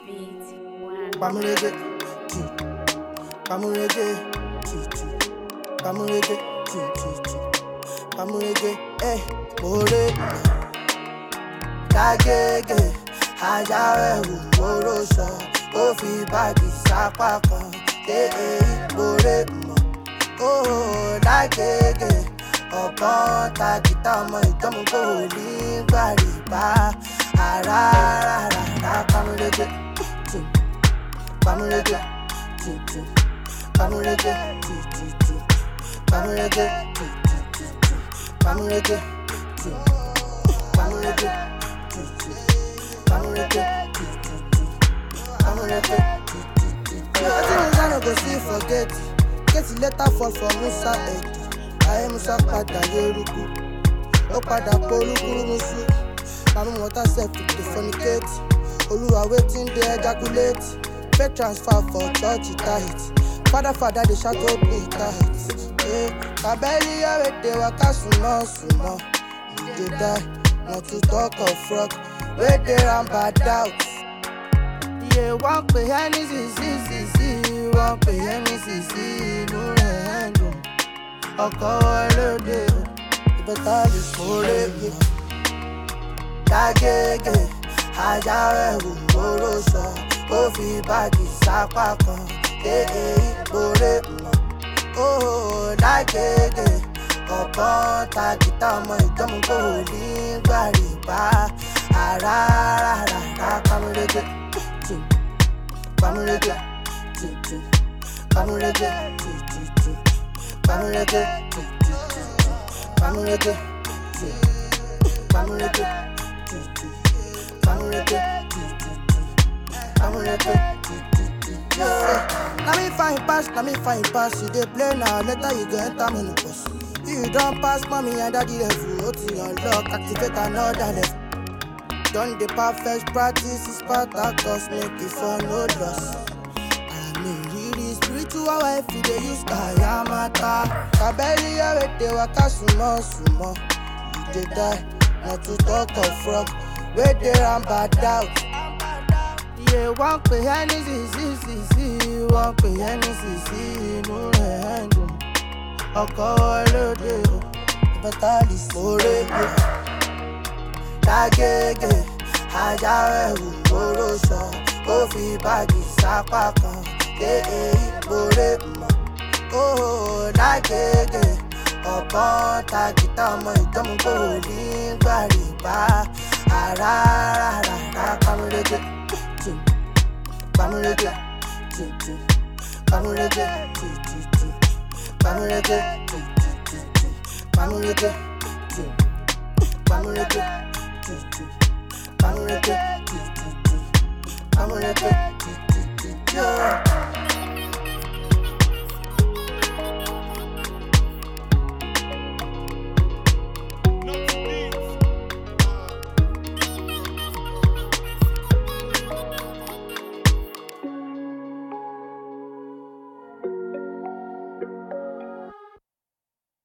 Beats. Wow. Pamurege, Pamurege, Pamurege, Pamurege, More, Dagege, Hajawe, Moroso, Ofi Bagi, Sapaka, More, Oh, Dagege, Upon Takitama, Tomo, Limbariba, Ara, Pamurege. Pamurege, Pamurege, Pamurege, Pamurege, Pamurege, Pamurege, Pamurege. I think go see forget. Get the letter fall from Musa Edi. I am Musa Pada Yeruku. Opada Polukuru Musu. Mama water self to fornicate. Oluwa waiting they ejaculate. Fake transfer for church tight. Father, they shall go be tight. Kabeli away they waka sumo. They die, not to talk of frog. Where they ran bad out. Yeah, one pay Hennessy, one pay Hennessy, no handle. I'll call it day. You better be for it. Dagege, Hajawe, Moroso. Ofi Bagi, Sapaka, More, Oh, Dagege, Upon Takitama, Tomo, Limbariba, Ara, Pamurege, Pamurege, Pamurege, Pamurege, Pamurege, Pamurege, Pamurege. Let me find pass. You dey play now, later you go enter menopause. You don't pass mommy and daddy level. OT unlock, activate another level. Done the perfect practice, is Spartacus, make it for no loss. I mean, really spiritual wife, you dey use Kayamata. Kabeli away, they waka sumo. You dey die, not to talk of frog. Where they ran bad out. Yeah, one pay Hennessy, one pay Hennessy, no handle. I'll call it day. Better this more. Dagege, Hajawe, Moroso, Ofi Bagi, Sapaka, More, Oh, Dagege, Upon Takitama, Tomo, Limbariba, Ara, Pamurege. Pamurege, Pamurege, Pamurege, Pamurege, Pamurege, Pamurege, Pamurege,